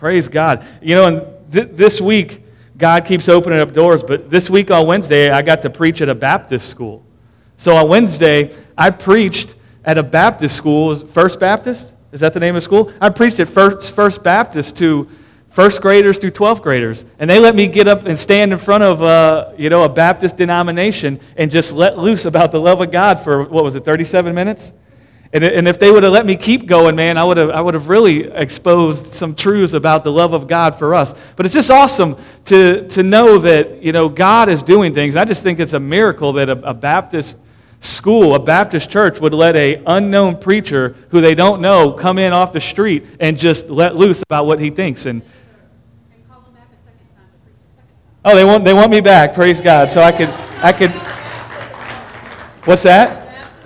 Praise God. And this week, God keeps opening up doors, but this week on Wednesday, I got to preach at a Baptist school. So on Wednesday, I preached at a Baptist school, First Baptist? Is that the name of the school? I preached at First Baptist to first graders through 12th graders. And they let me get up and stand in front of a Baptist denomination and just let loose about the love of God for, 37 minutes? And if they would have let me keep going, man, I would have really exposed some truths about the love of God for us. But it's just awesome to know that, God is doing things. I just think it's a miracle that a Baptist school, a Baptist church, would let an unknown preacher who they don't know come in off the street and just let loose about what he thinks. And call him back a second time to preach a second oh, time. they want me back. Praise God. So I could. What's that?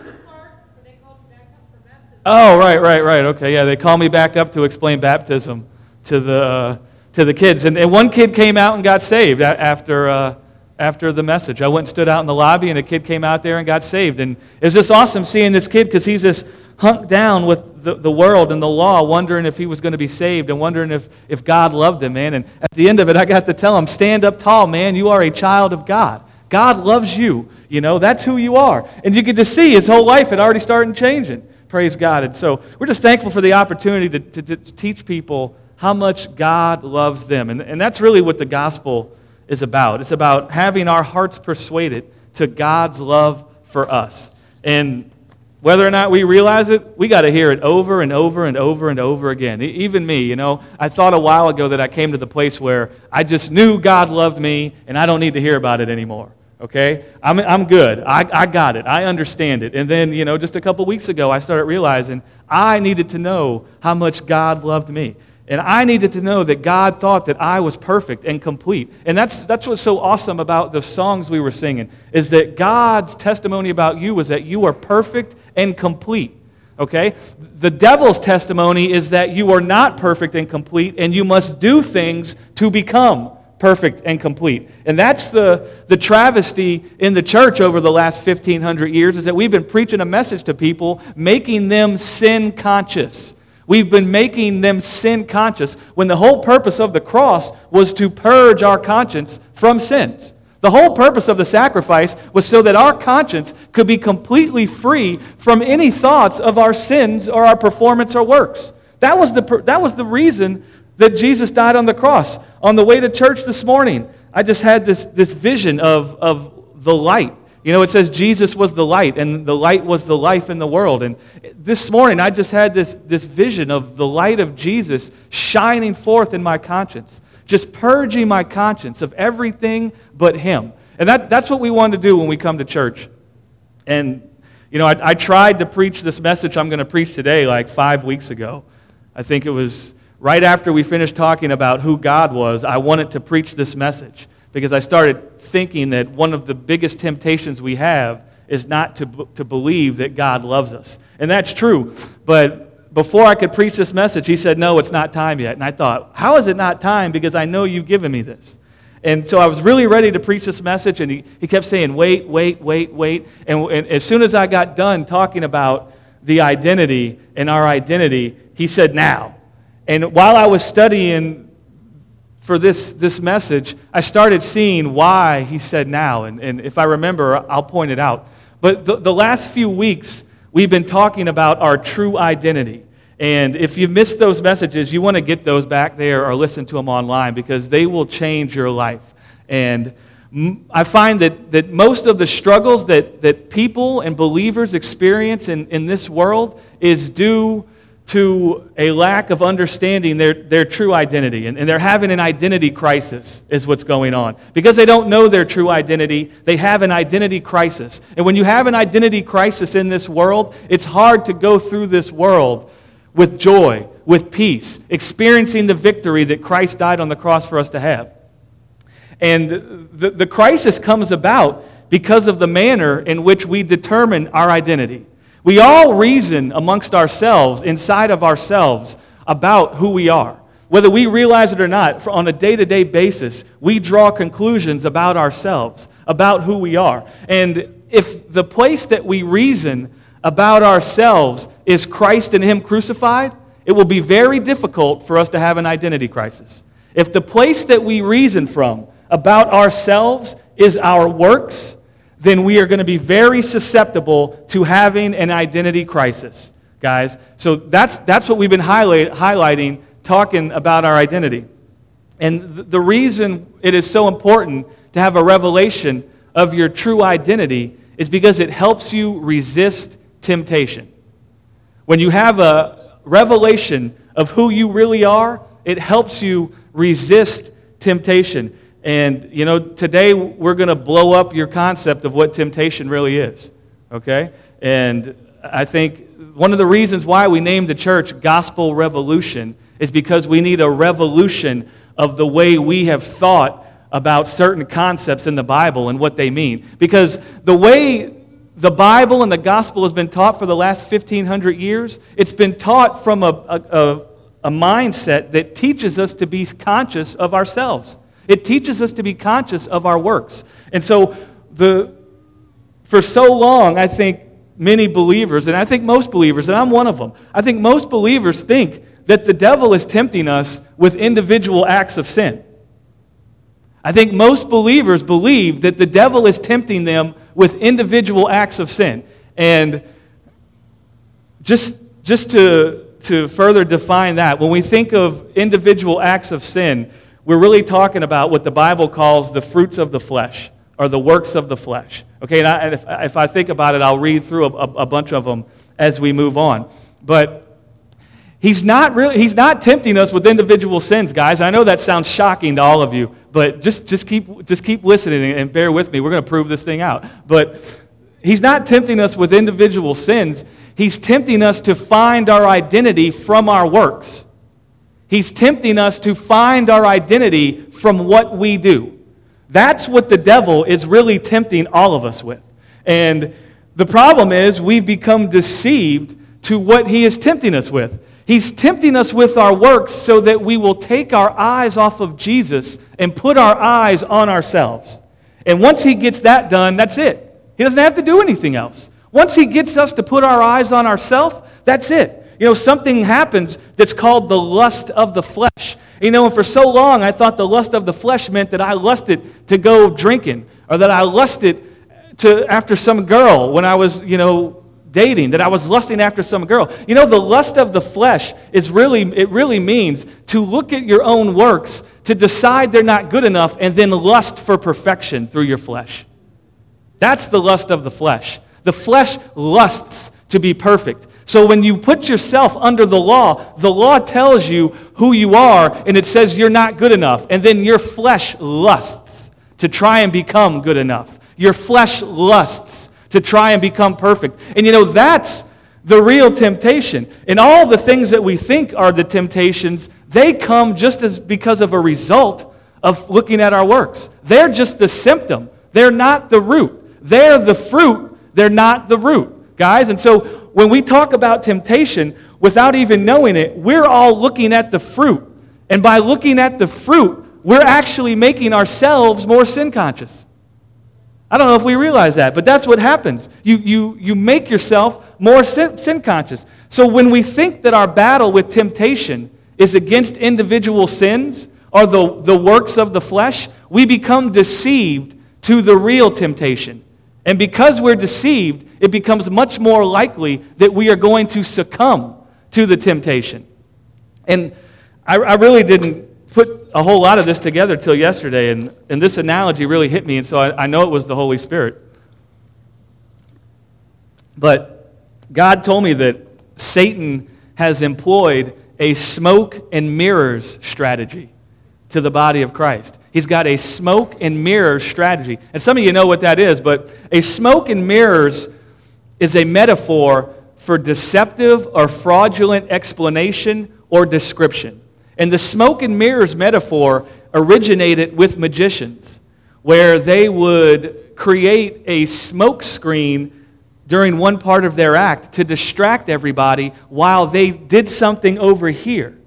Oh, right. Okay, yeah, they call me back up to explain baptism to the kids. And one kid came out and got saved after the message. I went and stood out in the lobby, and a kid came out there and got saved. And it was just awesome seeing this kid because he's just hunked down with the world and the law, wondering if he was going to be saved and wondering if God loved him, man. And at the end of it, I got to tell him, stand up tall, man. You are a child of God. God loves you. That's who you are. And you get to see his whole life had already started changing. Praise God. And so we're just thankful for the opportunity to teach people how much God loves them. And that's really what the gospel is about. It's about having our hearts persuaded to God's love for us. And whether or not we realize it, we got to hear it over and over and over and over again. Even me, I thought a while ago that I came to the place where I just knew God loved me and I don't need to hear about it anymore. Okay? I'm good. I got it. I understand it. And then, just a couple weeks ago, I started realizing I needed to know how much God loved me. And I needed to know that God thought that I was perfect and complete. And that's what's so awesome about the songs we were singing, is that God's testimony about you is that you are perfect and complete. Okay? The devil's testimony is that you are not perfect and complete, and you must do things to become perfect and complete. And that's the travesty in the church over the last 1,500 years, is that we've been preaching a message to people, making them sin conscious. We've been making them sin conscious when the whole purpose of the cross was to purge our conscience from sins. The whole purpose of the sacrifice was so that our conscience could be completely free from any thoughts of our sins or our performance or works. That was the reason that Jesus died on the cross. On the way to church this morning, I just had this vision of the light. It says Jesus was the light, and the light was the life in the world. And this morning, I just had this vision of the light of Jesus shining forth in my conscience, just purging my conscience of everything but Him. And that's what we want to do when we come to church. And, I tried to preach this message I'm going to preach today like 5 weeks ago. I think it was right after we finished talking about who God was. I wanted to preach this message because I started thinking that one of the biggest temptations we have is not to believe that God loves us. And that's true. But before I could preach this message, he said, no, it's not time yet. And I thought, how is it not time? Because I know you've given me this. And so I was really ready to preach this message, and he kept saying, wait. And as soon as I got done talking about the identity and our identity, he said, now. And while I was studying for this message, I started seeing why he said now. And if I remember, I'll point it out. But the last few weeks, we've been talking about our true identity. And if you missed those messages, you want to get those back there or listen to them online because they will change your life. And I find that most of the struggles that people and believers experience in this world is due to a lack of understanding their true identity. And they're having an identity crisis is what's going on. Because they don't know their true identity, they have an identity crisis. And when you have an identity crisis in this world, it's hard to go through this world with joy, with peace, experiencing the victory that Christ died on the cross for us to have. And the crisis comes about because of the manner in which we determine our identity. We all reason amongst ourselves, inside of ourselves, about who we are. Whether we realize it or not, on a day-to-day basis, we draw conclusions about ourselves, about who we are. And if the place that we reason about ourselves is Christ and Him crucified, it will be very difficult for us to have an identity crisis. If the place that we reason from about ourselves is our works, then we are going to be very susceptible to having an identity crisis, guys. So that's what we've been highlighting, talking about our identity. And the reason it is so important to have a revelation of your true identity is because it helps you resist temptation. When you have a revelation of who you really are, it helps you resist temptation. And, today we're going to blow up your concept of what temptation really is, okay? And I think one of the reasons why we named the church Gospel Revolution is because we need a revolution of the way we have thought about certain concepts in the Bible and what they mean. Because the way the Bible and the gospel has been taught for the last 1,500 years, it's been taught from a mindset that teaches us to be conscious of ourselves. It teaches us to be conscious of our works. And so for so long, I think many believers, and I think most believers, and I'm one of them, I think most believers think that the devil is tempting us with individual acts of sin. I think most believers believe that the devil is tempting them with individual acts of sin. And just to further define that, when we think of individual acts of sin, we're really talking about what the Bible calls the fruits of the flesh, or the works of the flesh. Okay, and if I think about it, I'll read through a bunch of them as we move on. But he's not tempting us with individual sins, guys. I know that sounds shocking to all of you, but just keep listening and bear with me. We're going to prove this thing out. But he's not tempting us with individual sins. He's tempting us to find our identity from our works. He's tempting us to find our identity from what we do. That's what the devil is really tempting all of us with. And the problem is we've become deceived to what he is tempting us with. He's tempting us with our works so that we will take our eyes off of Jesus and put our eyes on ourselves. And once he gets that done, that's it. He doesn't have to do anything else. Once he gets us to put our eyes on ourselves, that's it. Something happens that's called the lust of the flesh. And for so long, I thought the lust of the flesh meant that I lusted to go drinking, or that I lusted after some girl when I was, dating, that I was lusting after some girl. The lust of the flesh it really means to look at your own works, to decide they're not good enough, and then lust for perfection through your flesh. That's the lust of the flesh. The flesh lusts to be perfect. So when you put yourself under the law tells you who you are, and it says you're not good enough. And then your flesh lusts to try and become good enough. Your flesh lusts to try and become perfect. And that's the real temptation. And all the things that we think are the temptations, they come just as because of a result of looking at our works. They're just the symptom. They're not the root. They're the fruit. They're not the root, guys. And so when we talk about temptation, without even knowing it, we're all looking at the fruit. And by looking at the fruit, we're actually making ourselves more sin conscious. I don't know if we realize that, but that's what happens. You make yourself more sin conscious. So when we think that our battle with temptation is against individual sins or the works of the flesh, we become deceived to the real temptation. And because we're deceived, it becomes much more likely that we are going to succumb to the temptation. And I really didn't put a whole lot of this together till yesterday, and this analogy really hit me, and so I know it was the Holy Spirit. But God told me that Satan has employed a smoke and mirrors strategy to the body of Christ. He's got a smoke and mirrors strategy. And some of you know what that is, but a smoke and mirrors is a metaphor for deceptive or fraudulent explanation or description. And the smoke and mirrors metaphor originated with magicians, where they would create a smoke screen during one part of their act to distract everybody while they did something over here.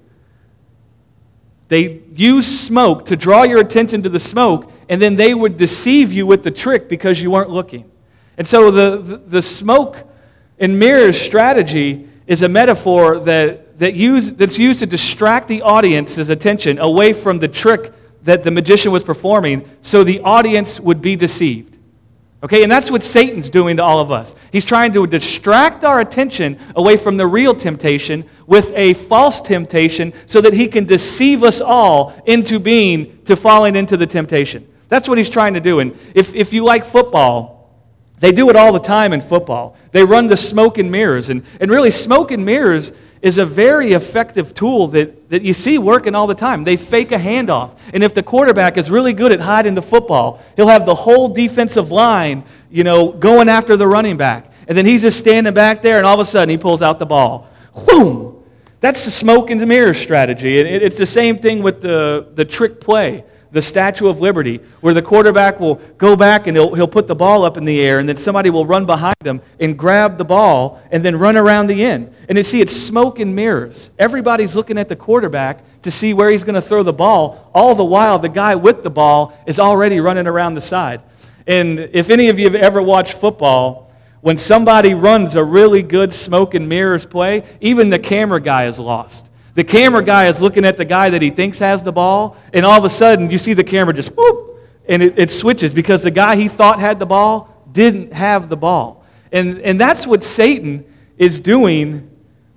They used smoke to draw your attention to the smoke, and then they would deceive you with the trick because you weren't looking. And so the smoke and mirrors strategy is a metaphor that that's used to distract the audience's attention away from the trick that the magician was performing so the audience would be deceived. Okay, and that's what Satan's doing to all of us. He's trying to distract our attention away from the real temptation with a false temptation so that he can deceive us all into falling into the temptation. That's what he's trying to do. And if you like football, they do it all the time in football. They run the smoke and mirrors. And really, smoke and mirrors is a very effective tool that you see working all the time. They fake a handoff. And if the quarterback is really good at hiding the football, he'll have the whole defensive line, going after the running back. And then he's just standing back there, and all of a sudden he pulls out the ball. Whoom! That's the smoke and mirrors strategy. And it's the same thing with the trick play, the Statue of Liberty, where the quarterback will go back and he'll put the ball up in the air, and then somebody will run behind him and grab the ball and then run around the end. And you see, it's smoke and mirrors. Everybody's looking at the quarterback to see where he's going to throw the ball. All the while, the guy with the ball is already running around the side. And if any of you have ever watched football, when somebody runs a really good smoke and mirrors play, even the camera guy is lost. The camera guy is looking at the guy that he thinks has the ball, and all of a sudden you see the camera just whoop, and it switches because the guy he thought had the ball didn't have the ball. And that's what Satan is doing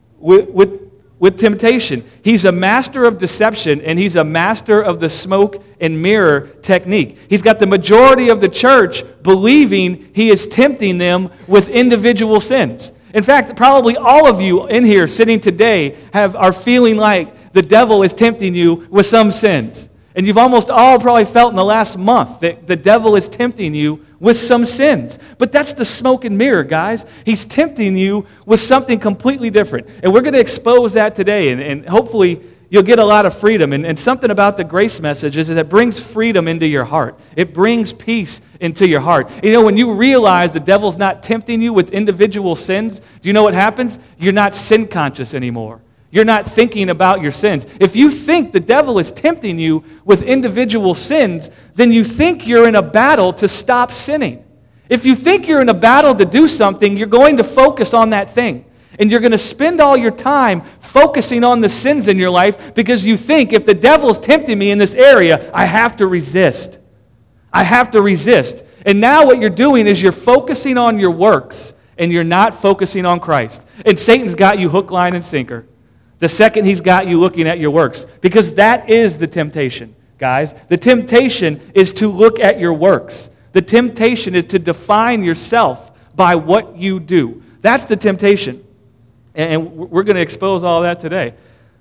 with temptation. He's a master of deception, and he's a master of the smoke and mirror technique. He's got the majority of the church believing he is tempting them with individual sins. In fact, probably all of you in here sitting today are feeling like the devil is tempting you with some sins. And you've almost all probably felt in the last month that the devil is tempting you with some sins. But that's the smoke and mirror, guys. He's tempting you with something completely different. And we're going to expose that today, and hopefully you'll get a lot of freedom. And something about the grace message is that it brings freedom into your heart. It brings peace into your heart. When you realize the devil's not tempting you with individual sins, do you know what happens? You're not sin conscious anymore. You're not thinking about your sins. If you think the devil is tempting you with individual sins, then you think you're in a battle to stop sinning. If you think you're in a battle to do something, you're going to focus on that thing. And you're going to spend all your time focusing on the sins in your life because you think if the devil's tempting me in this area, I have to resist. I have to resist. And now what you're doing is you're focusing on your works and you're not focusing on Christ. And Satan's got you hook, line, and sinker. The second he's got you looking at your works. Because that is the temptation, guys. The temptation is to look at your works. The temptation is to define yourself by what you do. That's the temptation. And we're going to expose all that today.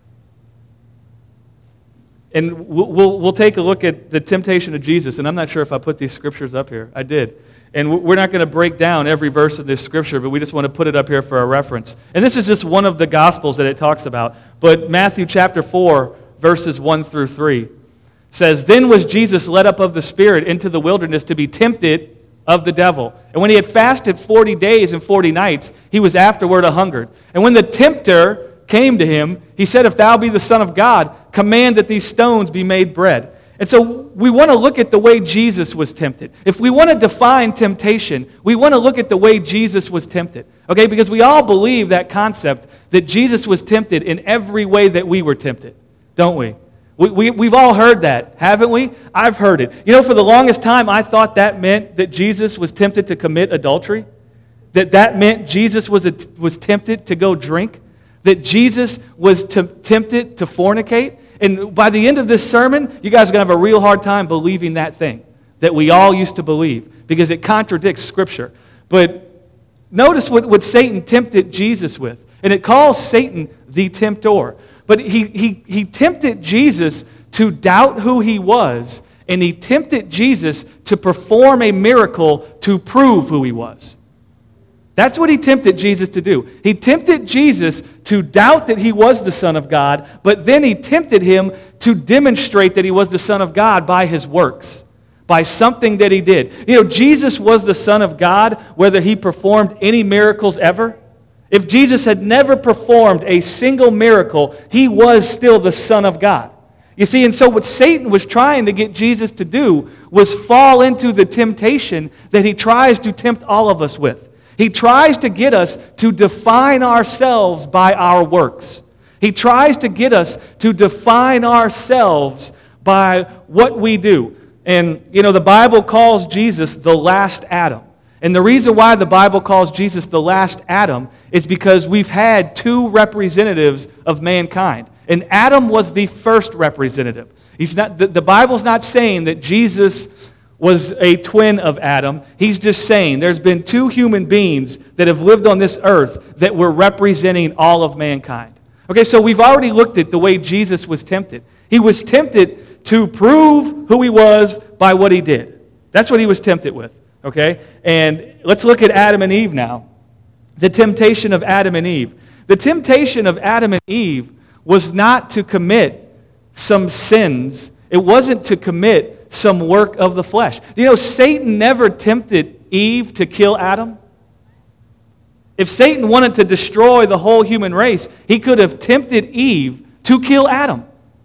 And we'll take a look at the temptation of Jesus. And I'm not sure if I put these scriptures up here. I did. And we're not going to break down every verse of this scripture, but we just want to put it up here for a reference. And this is just one of the Gospels that it talks about. But Matthew chapter 4, verses 1 through 3 says, "Then was Jesus led up of the Spirit into the wilderness to be tempted of the devil. And when he had fasted 40 days and 40 nights, he was afterward a-hungered. And when the tempter came to him, he said, If thou be the Son of God, command that these stones be made bread." And so we want to look at the way Jesus was tempted. If we want to define temptation, we want to look at the way Jesus was tempted. Okay, because we all believe that concept that Jesus was tempted in every way that we were tempted, don't we? We've all heard that, haven't we? I've heard it. For the longest time, I thought that meant that Jesus was tempted to commit adultery, that meant Jesus was tempted to go drink, that Jesus was tempted to fornicate. And by the end of this sermon, you guys are going to have a real hard time believing that thing that we all used to believe because it contradicts Scripture. But notice what Satan tempted Jesus with. And it calls Satan the tempter. But he tempted Jesus to doubt who he was, and he tempted Jesus to perform a miracle to prove who he was. That's what he tempted Jesus to do. He tempted Jesus to doubt that he was the Son of God, but then he tempted him to demonstrate that he was the Son of God by his works, by something that he did. Jesus was the Son of God whether he performed any miracles ever. If Jesus had never performed a single miracle, he was still the Son of God. You see, and so what Satan was trying to get Jesus to do was fall into the temptation that he tries to tempt all of us with. He tries to get us to define ourselves by our works. He tries to get us to define ourselves by what we do. And, the Bible calls Jesus the last Adam. And the reason why the Bible calls Jesus the last Adam is because we've had two representatives of mankind. And Adam was the first representative. The Bible's not saying that Jesus was a twin of Adam. He's just saying there's been two human beings that have lived on this earth that were representing all of mankind. Okay, so we've already looked at the way Jesus was tempted. He was tempted to prove who he was by what he did. That's what he was tempted with, okay? And let's look at Adam and Eve now. The temptation of Adam and Eve. The temptation of Adam and Eve was not to commit some sins. It wasn't to commit some work of the flesh. Satan never tempted Eve to kill Adam. If Satan wanted to destroy the whole human race, he could have tempted Eve to kill Adam.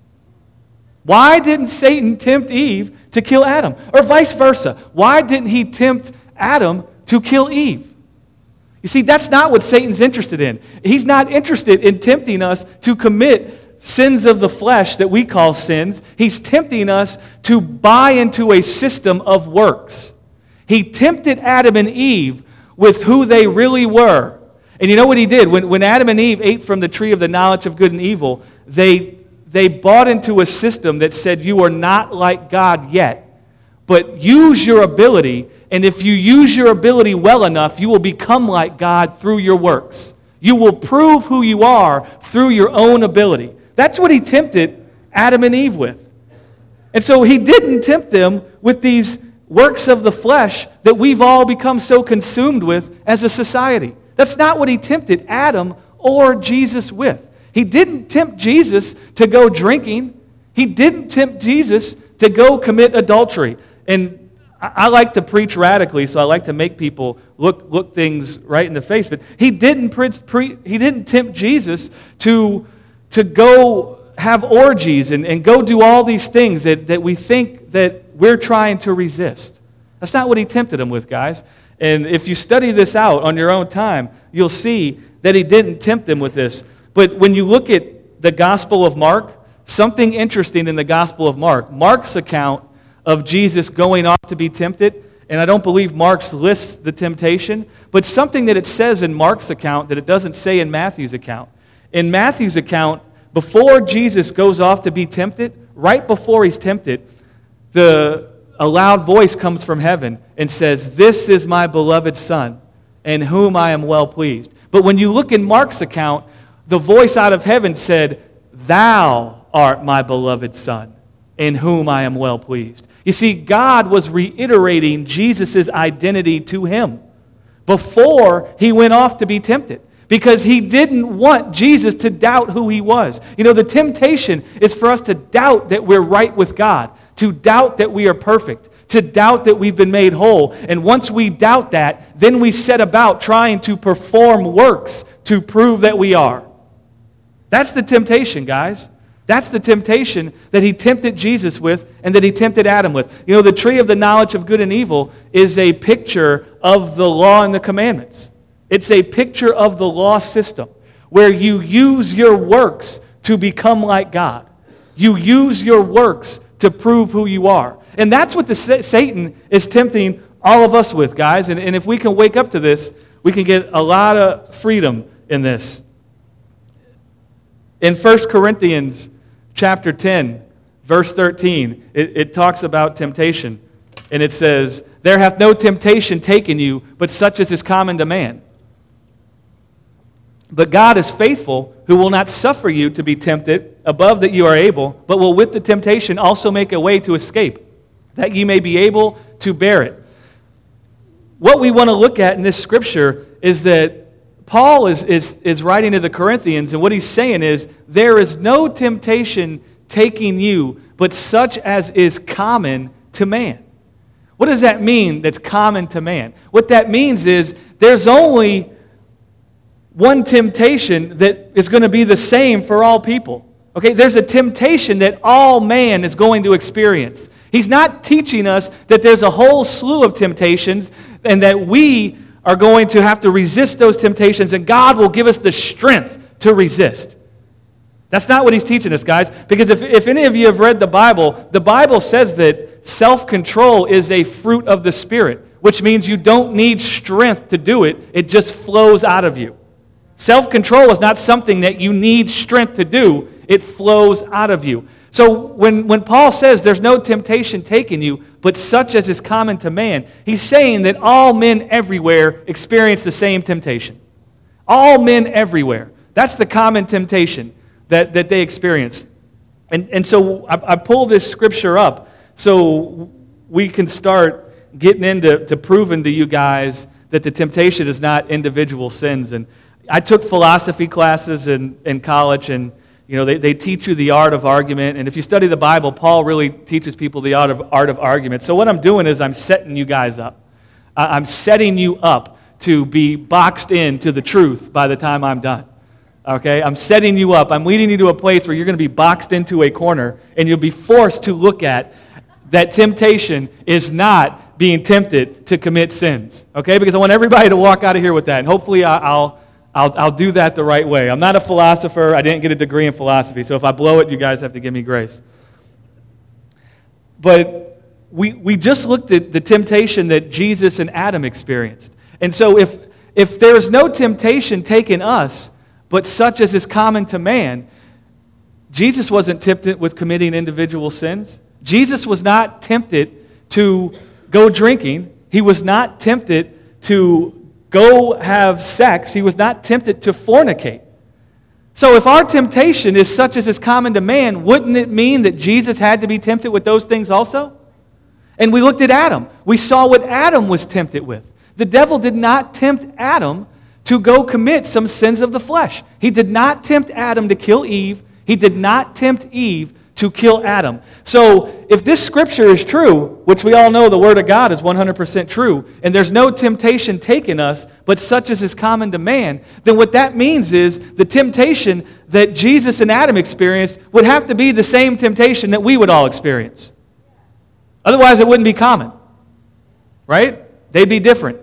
Why didn't Satan tempt Eve to kill Adam? Or vice versa. Why didn't he tempt Adam to kill Eve? You see, that's not what Satan's interested in. He's not interested in tempting us to commit sins of the flesh that we call sins. He's tempting us to buy into a system of works. He tempted Adam and Eve with who they really were. And you know what he did? When Adam and Eve ate from the tree of the knowledge of good and evil, they bought into a system that said, you are not like God yet, but use your ability, and if you use your ability well enough, you will become like God through your works. You will prove who you are through your own ability. That's what he tempted Adam and Eve with. And so he didn't tempt them with these works of the flesh that we've all become so consumed with as a society. That's not what he tempted Adam or Jesus with. He didn't tempt Jesus to go drinking. He didn't tempt Jesus to go commit adultery. And I like to preach radically, so I like to make people look things right in the face. But he didn't tempt Jesus to go have orgies and go do all these things that we think that we're trying to resist. That's not what he tempted him with, guys. And if you study this out on your own time, you'll see that he didn't tempt them with this. But when you look at the Gospel of Mark, something interesting in the Gospel of Mark, Mark's account of Jesus going off to be tempted, and I don't believe Mark's lists the temptation, but something that it says in Mark's account that it doesn't say in Matthew's account. In Matthew's account, before Jesus goes off to be tempted, right before he's tempted, a loud voice comes from heaven and says, "This is my beloved Son, in whom I am well pleased." But when you look in Mark's account, the voice out of heaven said, "Thou art my beloved Son, in whom I am well pleased." You see, God was reiterating Jesus' identity to him before he went off to be tempted, because he didn't want Jesus to doubt who he was. The temptation is for us to doubt that we're right with God, to doubt that we are perfect, to doubt that we've been made whole. And once we doubt that, then we set about trying to perform works to prove that we are. That's the temptation, guys. That's the temptation that he tempted Jesus with and that he tempted Adam with. The tree of the knowledge of good and evil is a picture of the law and the commandments. It's a picture of the law system where you use your works to become like God. You use your works to prove who you are. And that's what Satan is tempting all of us with, guys. And if we can wake up to this, we can get a lot of freedom in this. In 1 Corinthians chapter 10, verse 13, it talks about temptation. And it says, "There hath no temptation taken you, but such as is common to man. But God is faithful, who will not suffer you to be tempted above that you are able, but will with the temptation also make a way to escape, that ye may be able to bear it." What we want to look at in this scripture is that Paul is writing to the Corinthians, and what he's saying is, there is no temptation taking you, but such as is common to man. What does that mean, that's common to man? What that means is, there's only one temptation that is going to be the same for all people. Okay, there's a temptation that all man is going to experience. He's not teaching us that there's a whole slew of temptations and that we are going to have to resist those temptations and God will give us the strength to resist. That's not what he's teaching us, guys. Because if any of you have read the Bible says that self-control is a fruit of the Spirit, which means you don't need strength to do it. It just flows out of you. Self-control is not something that you need strength to do. It flows out of you. So when Paul says there's no temptation taking you, but such as is common to man, he's saying that all men everywhere experience the same temptation. All men everywhere. That's the common temptation that they experience. And so I pull this scripture up so we can start getting into proving to you guys that the temptation is not individual sins. And I took philosophy classes in college, and they teach you the art of argument. And if you study the Bible, Paul really teaches people the art of argument. So what I'm doing is I'm setting you guys up. I'm setting you up to be boxed into the truth by the time I'm done. Okay? I'm setting you up. I'm leading you to a place where you're going to be boxed into a corner, and you'll be forced to look at that temptation is not being tempted to commit sins. Okay? Because I want everybody to walk out of here with that. And hopefully I'll do that the right way. I'm not a philosopher. I didn't get a degree in philosophy. So if I blow it, you guys have to give me grace. But we just looked at the temptation that Jesus and Adam experienced. And so if there's no temptation taking us, but such as is common to man, Jesus wasn't tempted with committing individual sins. Jesus was not tempted to go drinking. He was not tempted to go have sex. He was not tempted to fornicate. So if our temptation is such as is common to man, wouldn't it mean that Jesus had to be tempted with those things also? And we looked at Adam. We saw what Adam was tempted with. The devil did not tempt Adam to go commit some sins of the flesh. He did not tempt Adam to kill Eve. He did not tempt Eve to kill Adam. So if this scripture is true, which we all know the Word of God is 100% true, and there's no temptation taken us, but such as is common to man, then what that means is the temptation that Jesus and Adam experienced would have to be the same temptation that we would all experience. Otherwise, it wouldn't be common. Right? They'd be different.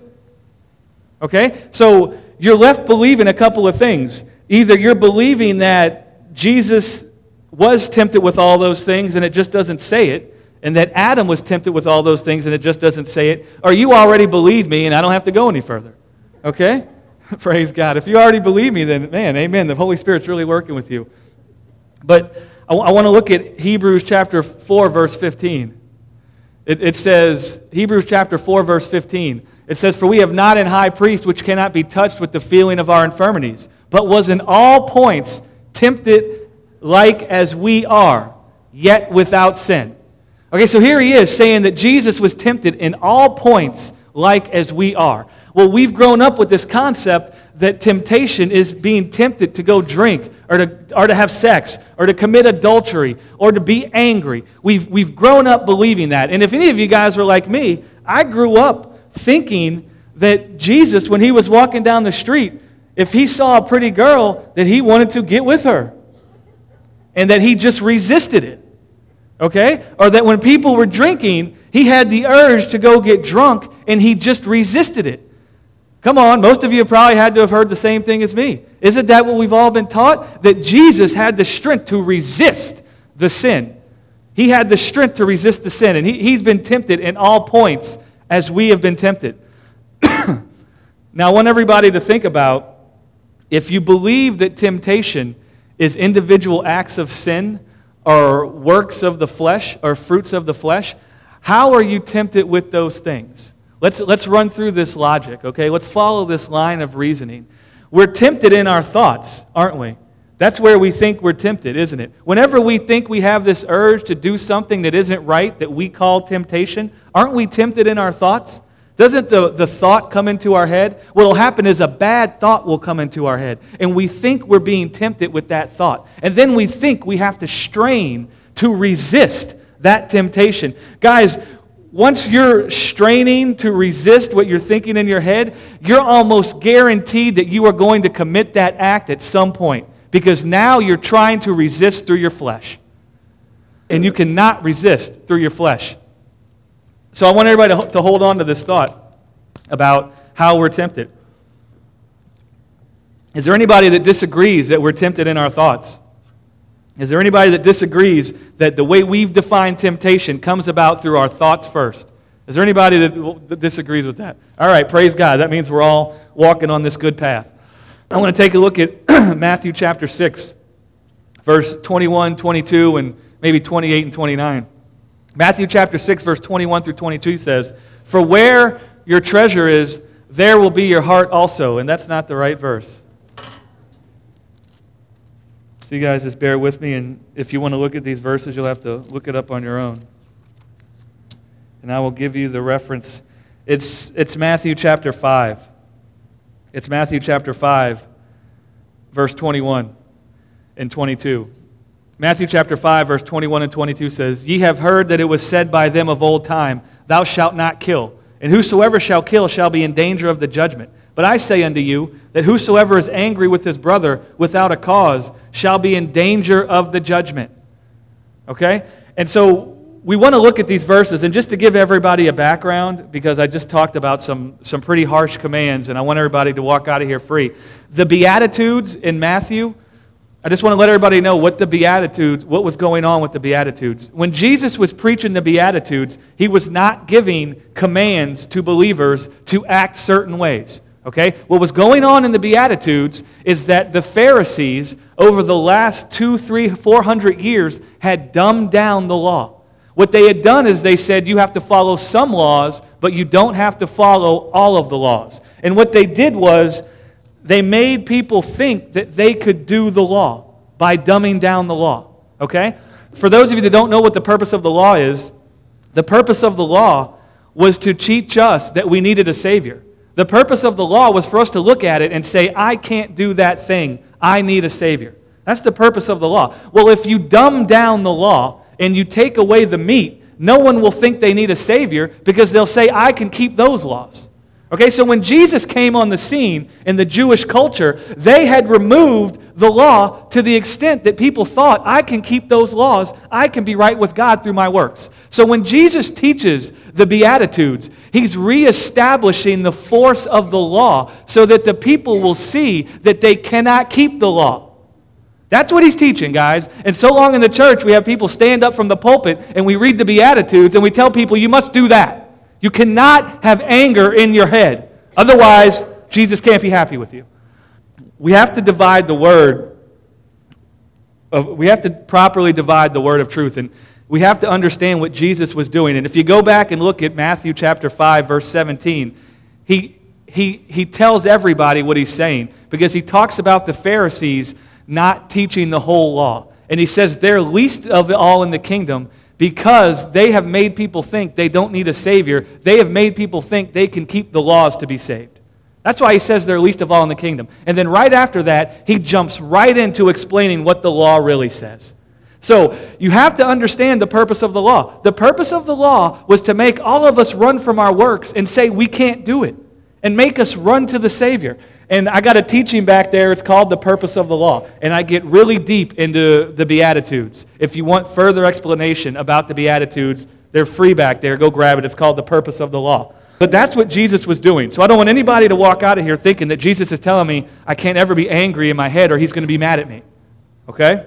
Okay? So you're left believing a couple of things. Either you're believing that Jesus was tempted with all those things and it just doesn't say it, and that Adam was tempted with all those things and it just doesn't say it, or you already believe me and I don't have to go any further. Okay? Praise God. If you already believe me, then, man, amen, the Holy Spirit's really working with you. But I want to look at Hebrews chapter 4, verse 15. It says, Hebrews chapter 4, verse 15, it says, "For we have not an high priest which cannot be touched with the feeling of our infirmities, but was in all points tempted like as we are, yet without sin." Okay, so here he is saying that Jesus was tempted in all points like as we are. Well, we've grown up with this concept that temptation is being tempted to go drink or to have sex or to commit adultery or to be angry. We've grown up believing that. And if any of you guys are like me, I grew up thinking that Jesus, when he was walking down the street, if he saw a pretty girl, that he wanted to get with her. And that he just resisted it. Okay? Or that when people were drinking, he had the urge to go get drunk and he just resisted it. Come on, most of you probably had to have heard the same thing as me. Isn't that what we've all been taught? That Jesus had the strength to resist the sin. He had the strength to resist the sin. And he's been tempted in all points as we have been tempted. Now, I want everybody to think about, if you believe that temptation is individual acts of sin or works of the flesh or fruits of the flesh, how are you tempted with those things? Let's run through this logic, okay? Let's follow this line of reasoning. We're tempted in our thoughts, aren't we? That's where we think we're tempted, isn't it? Whenever we think we have this urge to do something that isn't right, that we call temptation, aren't we tempted in our thoughts? Doesn't the thought come into our head? What will happen is a bad thought will come into our head, and we think we're being tempted with that thought. And then we think we have to strain to resist that temptation. Guys, once you're straining to resist what you're thinking in your head, you're almost guaranteed that you are going to commit that act at some point, because now you're trying to resist through your flesh. And you cannot resist through your flesh. So I want everybody to hold on to this thought about how we're tempted. Is there anybody that disagrees that we're tempted in our thoughts? Is there anybody that disagrees that the way we've defined temptation comes about through our thoughts first? Is there anybody that disagrees with that? All right, praise God. That means we're all walking on this good path. I want to take a look at Matthew chapter 6, verse 21, 22, and maybe 28 and 29. Matthew chapter 6, verse 21 through 22 says, "For where your treasure is, there will be your heart also." And that's not the right verse. So you guys just bear with me, and if you want to look at these verses, you'll have to look it up on your own. And I will give you the reference. It's Matthew chapter 5. It's Matthew chapter 5, verse 21 and 22. Matthew chapter 5, verse 21 and 22 says, "Ye have heard that it was said by them of old time, Thou shalt not kill, and whosoever shall kill shall be in danger of the judgment. But I say unto you, that whosoever is angry with his brother without a cause shall be in danger of the judgment." Okay? And so we want to look at these verses, and just to give everybody a background, because I just talked about some pretty harsh commands, and I want everybody to walk out of here free. The Beatitudes in Matthew, I just want to let everybody know what was going on with the Beatitudes. When Jesus was preaching the Beatitudes, he was not giving commands to believers to act certain ways. Okay? What was going on in the Beatitudes is that the Pharisees, over the last 200, 300, 400 years, had dumbed down the law. What they had done is they said, you have to follow some laws, but you don't have to follow all of the laws. And what they did was, they made people think that they could do the law by dumbing down the law. Okay? For those of you that don't know what the purpose of the law is, the purpose of the law was to teach us that we needed a Savior. The purpose of the law was for us to look at it and say, I can't do that thing. I need a Savior. That's the purpose of the law. Well, if you dumb down the law and you take away the meat, no one will think they need a Savior because they'll say, I can keep those laws. Okay, so when Jesus came on the scene in the Jewish culture, they had removed the law to the extent that people thought, I can keep those laws, I can be right with God through my works. So when Jesus teaches the Beatitudes, he's reestablishing the force of the law so that the people will see that they cannot keep the law. That's what he's teaching, guys. And so long in the church, we have people stand up from the pulpit and we read the Beatitudes and we tell people, you must do that. You cannot have anger in your head. Otherwise, Jesus can't be happy with you. We have to divide the word. We have to properly divide the word of truth. And we have to understand what Jesus was doing. And if you go back and look at Matthew chapter 5, verse 17, he tells everybody what he's saying. Because he talks about the Pharisees not teaching the whole law. And he says they're least of all in the kingdom, because they have made people think they don't need a Savior. They have made people think they can keep the laws to be saved. That's why he says they're least of all in the kingdom. And then right after that, he jumps right into explaining what the law really says. So you have to understand the purpose of the law. The purpose of the law was to make all of us run from our works and say we can't do it, and make us run to the Savior. And I got a teaching back there. It's called The Purpose of the Law. And I get really deep into the Beatitudes. If you want further explanation about the Beatitudes, they're free back there. Go grab it. It's called The Purpose of the Law. But that's what Jesus was doing. So I don't want anybody to walk out of here thinking that Jesus is telling me I can't ever be angry in my head or he's going to be mad at me. Okay?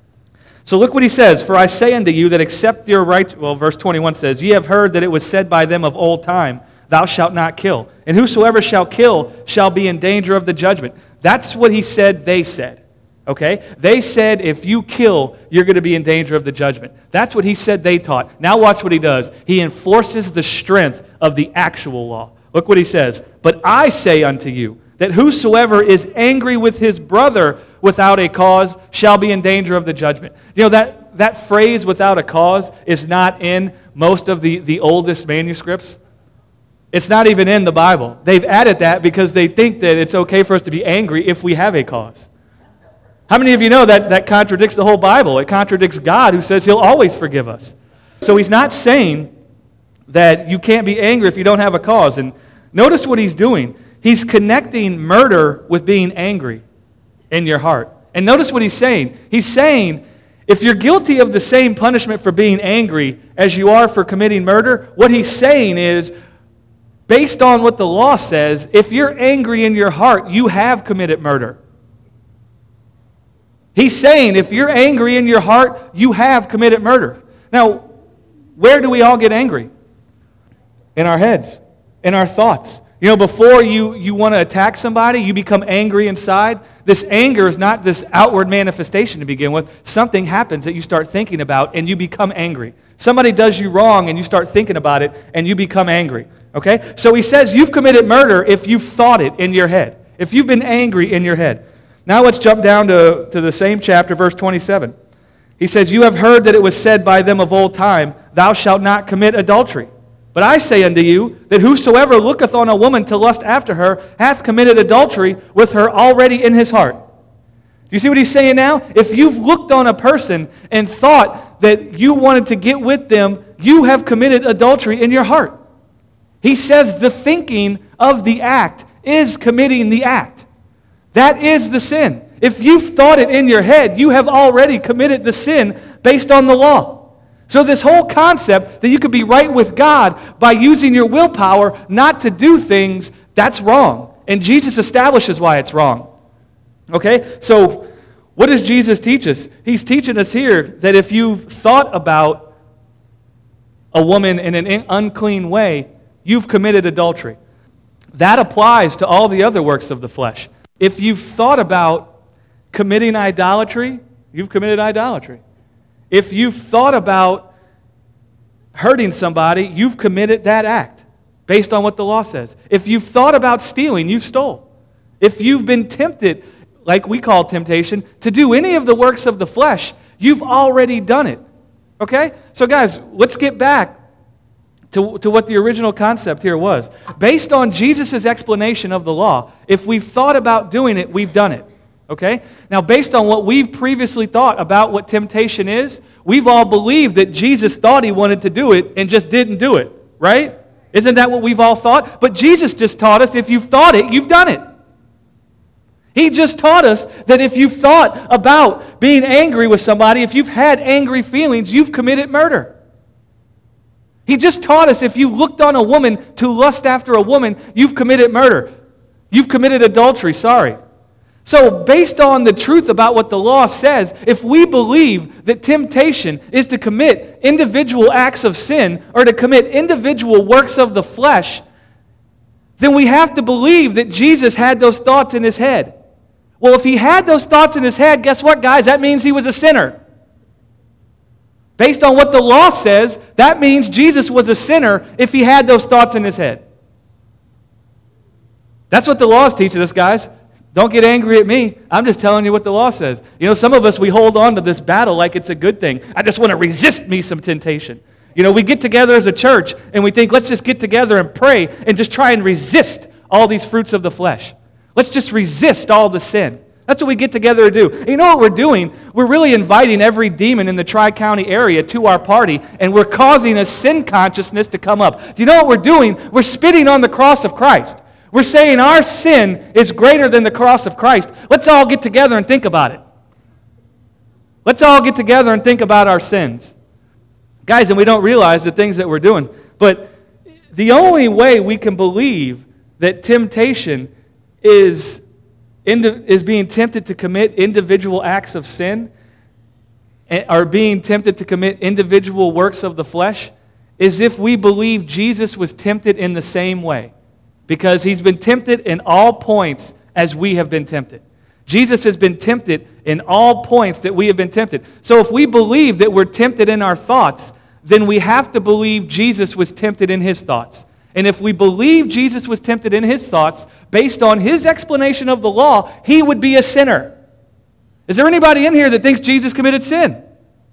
So look what he says. For I say unto you that except your right... Well, verse 21 says, Ye have heard that it was said by them of old time, Thou shalt not kill. And whosoever shall kill shall be in danger of the judgment. That's what he said they said. Okay? They said if you kill, you're going to be in danger of the judgment. That's what he said they taught. Now watch what he does. He enforces the strength of the actual law. Look what he says. But I say unto you that whosoever is angry with his brother without a cause shall be in danger of the judgment. You know, that phrase without a cause is not in most of the oldest manuscripts. It's not even in the Bible. They've added that because they think that it's okay for us to be angry if we have a cause. How many of you know that contradicts the whole Bible? It contradicts God, who says he'll always forgive us. So he's not saying that you can't be angry if you don't have a cause. And notice what he's doing. He's connecting murder with being angry in your heart. And notice what he's saying. He's saying, if you're guilty of the same punishment for being angry as you are for committing murder, what he's saying is, based on what the law says, if you're angry in your heart, you have committed murder. He's saying if you're angry in your heart, you have committed murder. Now, where do we all get angry? In our heads, in our thoughts. You know, before you want to attack somebody, you become angry inside. This anger is not this outward manifestation to begin with. Something happens that you start thinking about and you become angry. Somebody does you wrong and you start thinking about it and you become angry. Okay? So he says you've committed murder if you've thought it in your head. If you've been angry in your head. Now let's jump down to the same chapter, verse 27. He says, you have heard that it was said by them of old time, thou shalt not commit adultery. But I say unto you, that whosoever looketh on a woman to lust after her, hath committed adultery with her already in his heart. Do you see what he's saying now? If you've looked on a person and thought that you wanted to get with them, you have committed adultery in your heart. He says the thinking of the act is committing the act. That is the sin. If you've thought it in your head, you have already committed the sin based on the law. So this whole concept that you could be right with God by using your willpower not to do things, that's wrong. And Jesus establishes why it's wrong. Okay? So what does Jesus teach us? He's teaching us here that if you've thought about a woman in an unclean way, you've committed adultery. That applies to all the other works of the flesh. If you've thought about committing idolatry, you've committed idolatry. If you've thought about hurting somebody, you've committed that act based on what the law says. If you've thought about stealing, you've stole. If you've been tempted, like we call temptation, to do any of the works of the flesh, you've already done it. Okay? So guys, let's get back to what the original concept here was. Based on Jesus' explanation of the law, if we've thought about doing it, we've done it. Okay? Now, based on what we've previously thought about what temptation is, we've all believed that Jesus thought he wanted to do it and just didn't do it. Right? Isn't that what we've all thought? But Jesus just taught us if you've thought it, you've done it. He just taught us that if you've thought about being angry with somebody, if you've had angry feelings, you've committed murder. He just taught us if you looked on a woman to lust after a woman, you've committed murder. You've committed adultery, sorry. So based on the truth about what the law says, if we believe that temptation is to commit individual acts of sin or to commit individual works of the flesh, then we have to believe that Jesus had those thoughts in his head. Well, if he had those thoughts in his head, guess what, guys? That means he was a sinner. Based on what the law says, that means Jesus was a sinner if he had those thoughts in his head. That's what the law is teaching us, guys. Don't get angry at me. I'm just telling you what the law says. You know, some of us, we hold on to this battle like it's a good thing. I just want to resist me some temptation. You know, we get together as a church and we think, let's just get together and pray and just try and resist all these fruits of the flesh. Let's just resist all the sin. That's what we get together to do. And you know what we're doing? We're really inviting every demon in the Tri-County area to our party, and we're causing a sin consciousness to come up. Do you know what we're doing? We're spitting on the cross of Christ. We're saying our sin is greater than the cross of Christ. Let's all get together and think about it. Let's all get together and think about our sins. Guys, and we don't realize the things that we're doing. But the only way we can believe that temptation is being tempted to commit individual acts of sin or being tempted to commit individual works of the flesh is if we believe Jesus was tempted in the same way. Because he's been tempted in all points as we have been tempted. Jesus has been tempted in all points that we have been tempted. So if we believe that we're tempted in our thoughts, then we have to believe Jesus was tempted in his thoughts. And if we believe Jesus was tempted in his thoughts, based on his explanation of the law, he would be a sinner. Is there anybody in here that thinks Jesus committed sin?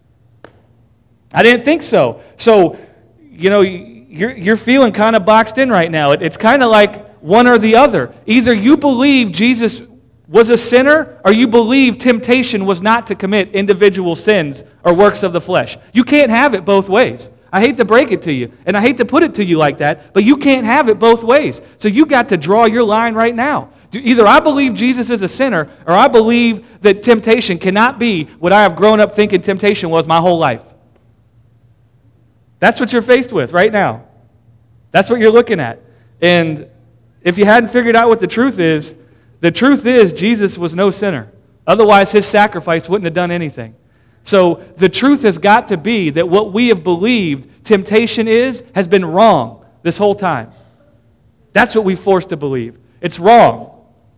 I didn't think so. So, you know, you're feeling kind of boxed in right now. It's kind of like one or the other. Either you believe Jesus was a sinner, or you believe temptation was not to commit individual sins or works of the flesh. You can't have it both ways. I hate to break it to you, and I hate to put it to you like that, but you can't have it both ways. So you got to draw your line right now. Either I believe Jesus is a sinner, or I believe that temptation cannot be what I have grown up thinking temptation was my whole life. That's what you're faced with right now. That's what you're looking at. And if you hadn't figured out what the truth is Jesus was no sinner. Otherwise, his sacrifice wouldn't have done anything. So the truth has got to be that what we have believed temptation has been wrong this whole time. That's what we're forced to believe. It's wrong.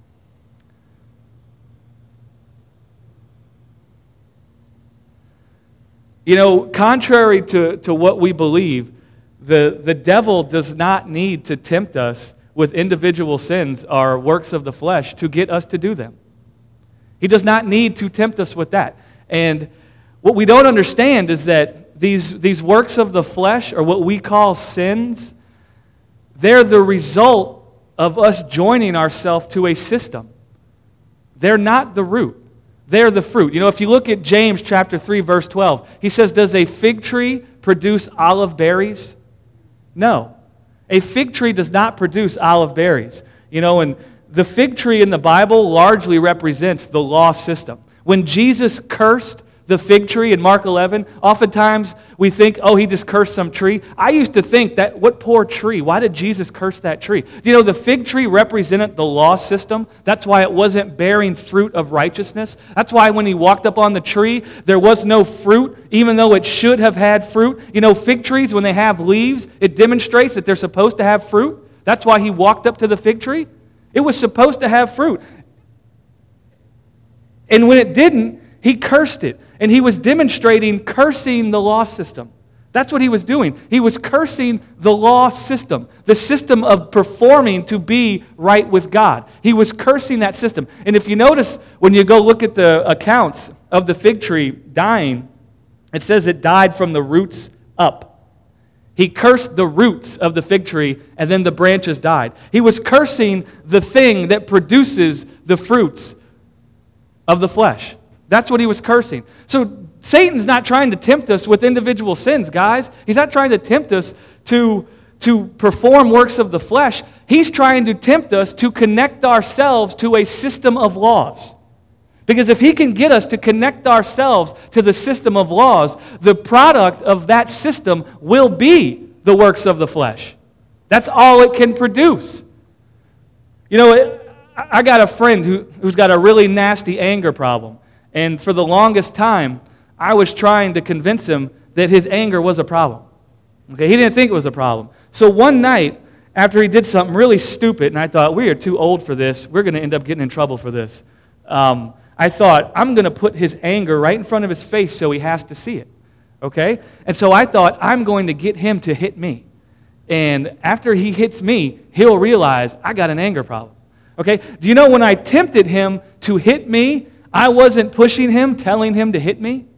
You know, contrary to what we believe, the devil does not need to tempt us with individual sins or works of the flesh to get us to do them. He does not need to tempt us with that. And what we don't understand is that these works of the flesh, or what we call sins, they're the result of us joining ourselves to a system. They're not the root. They're the fruit. You know, if you look at James chapter 3, verse 12, he says, does a fig tree produce olive berries? No. A fig tree does not produce olive berries. You know, and the fig tree in the Bible largely represents the law system. When Jesus cursed the fig tree in Mark 11, oftentimes we think, oh, he just cursed some tree. I used to think that, what poor tree? Why did Jesus curse that tree? You know, the fig tree represented the law system. That's why it wasn't bearing fruit of righteousness. That's why when he walked up on the tree, there was no fruit, even though it should have had fruit. You know, fig trees, when they have leaves, it demonstrates that they're supposed to have fruit. That's why he walked up to the fig tree. It was supposed to have fruit. And when it didn't, he cursed it. And he was demonstrating cursing the law system. That's what he was doing. He was cursing the law system, the system of performing to be right with God. He was cursing that system. And if you notice, when you go look at the accounts of the fig tree dying, it says it died from the roots up. He cursed the roots of the fig tree, and then the branches died. He was cursing the thing that produces the fruits of the flesh. That's what he was cursing. So Satan's not trying to tempt us with individual sins, guys. He's not trying to tempt us to perform works of the flesh. He's trying to tempt us to connect ourselves to a system of laws. Because if he can get us to connect ourselves to the system of laws, the product of that system will be the works of the flesh. That's all it can produce. You know, I got a friend who's got a really nasty anger problem. And for the longest time, I was trying to convince him that his anger was a problem. Okay, he didn't think it was a problem. So one night, after he did something really stupid, and I thought, we are too old for this. We're going to end up getting in trouble for this. I thought, I'm going to put his anger right in front of his face so he has to see it. Okay? And so I thought, I'm going to get him to hit me. And after he hits me, he'll realize I got an anger problem. Okay? Do you know when I tempted him to hit me, I wasn't pushing him, telling him to hit me.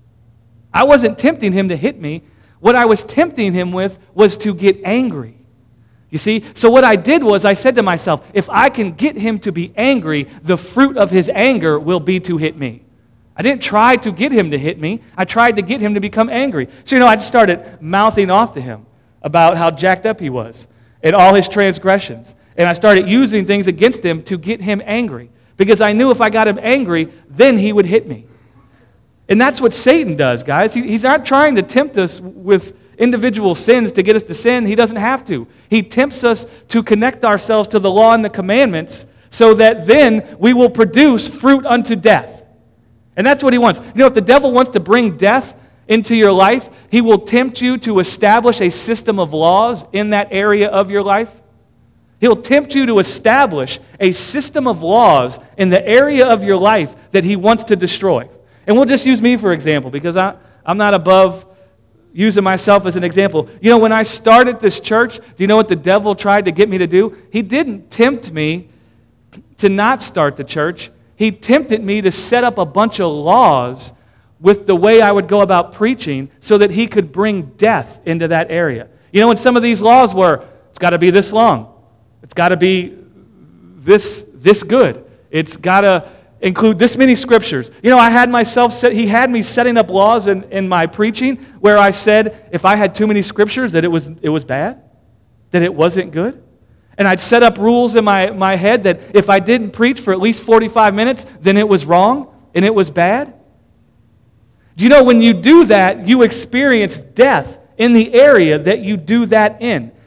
I wasn't tempting him to hit me. What I was tempting him with was to get angry. You see? So what I did was I said to myself, if I can get him to be angry, the fruit of his anger will be to hit me. I didn't try to get him to hit me. I tried to get him to become angry. So, I just started mouthing off to him about how jacked up he was and all his transgressions. And I started using things against him to get him angry. Because I knew if I got him angry, then he would hit me. And that's what Satan does, guys. He's not trying to tempt us with individual sins to get us to sin. He doesn't have to. He tempts us to connect ourselves to the law and the commandments so that then we will produce fruit unto death. And that's what he wants. If the devil wants to bring death into your life, he will tempt you to establish a system of laws in that area of your life. He'll tempt you to establish a system of laws in the area of your life that he wants to destroy. And we'll just use me for example, because I'm not above using myself as an example. When I started this church, do you know what the devil tried to get me to do? He didn't tempt me to not start the church. He tempted me to set up a bunch of laws with the way I would go about preaching so that he could bring death into that area. And some of these laws were, it's got to be this long. It's got to be this good. It's got to include this many scriptures. I had he had me setting up laws in my preaching where I said if I had too many scriptures that it was bad, that it wasn't good. And I'd set up rules in my head that if I didn't preach for at least 45 minutes, then it was wrong and it was bad. Do you know when you do that, you experience death in the area that you do that in?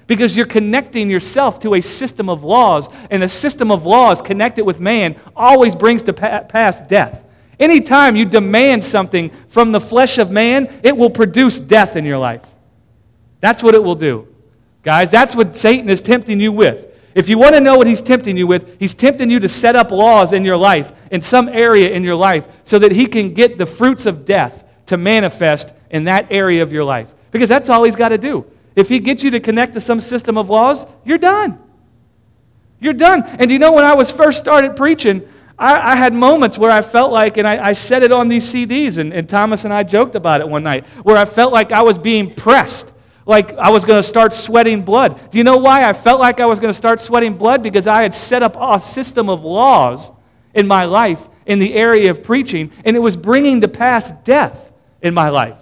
Because you're connecting yourself to a system of laws, and a system of laws connected with man always brings to pass death. Anytime you demand something from the flesh of man, it will produce death in your life. That's what it will do. Guys, that's what Satan is tempting you with. If you want to know what he's tempting you with, he's tempting you to set up laws in your life, in some area in your life, so that he can get the fruits of death to manifest in that area of your life. Because that's all he's got to do. If he gets you to connect to some system of laws, you're done. You're done. And you know, when I was first started preaching, I had moments where I felt like, and I said it on these CDs, and Thomas and I joked about it one night, where I felt like I was being pressed, like I was going to start sweating blood. Do you know why I felt like I was going to start sweating blood? Because I had set up a system of laws in my life in the area of preaching, and it was bringing to pass death in my life.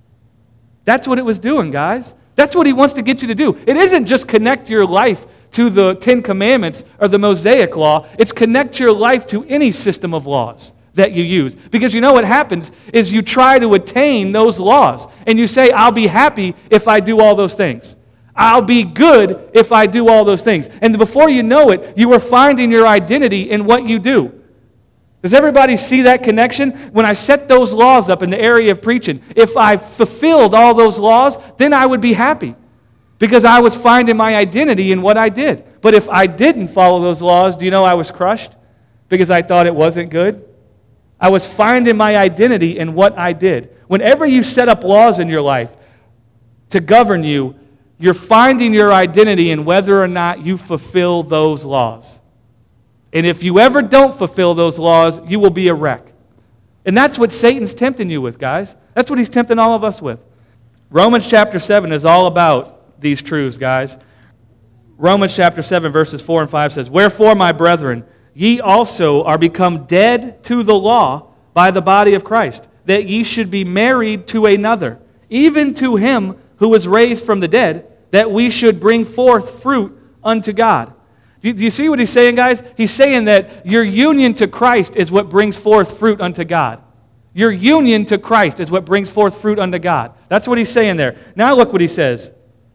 That's what it was doing, guys. That's what he wants to get you to do. It isn't just connect your life to the Ten Commandments or the Mosaic Law. It's connect your life to any system of laws that you use. Because you know what happens is you try to attain those laws. And you say, I'll be happy if I do all those things. I'll be good if I do all those things. And before you know it, you are finding your identity in what you do. Does everybody see that connection? When I set those laws up in the area of preaching, if I fulfilled all those laws, then I would be happy because I was finding my identity in what I did. But if I didn't follow those laws, do you know I was crushed because I thought it wasn't good? I was finding my identity in what I did. Whenever you set up laws in your life to govern you, you're finding your identity in whether or not you fulfill those laws. And if you ever don't fulfill those laws, you will be a wreck. And that's what Satan's tempting you with, guys. That's what he's tempting all of us with. Romans chapter 7 is all about these truths, guys. Romans chapter 7, verses 4 and 5 says, Wherefore, my brethren, ye also are become dead to the law by the body of Christ, that ye should be married to another, even to him who was raised from the dead, that we should bring forth fruit unto God. Do you see what he's saying, guys? He's saying that your union to Christ is what brings forth fruit unto God. Your union to Christ is what brings forth fruit unto God. That's what he's saying there. Now look what he says.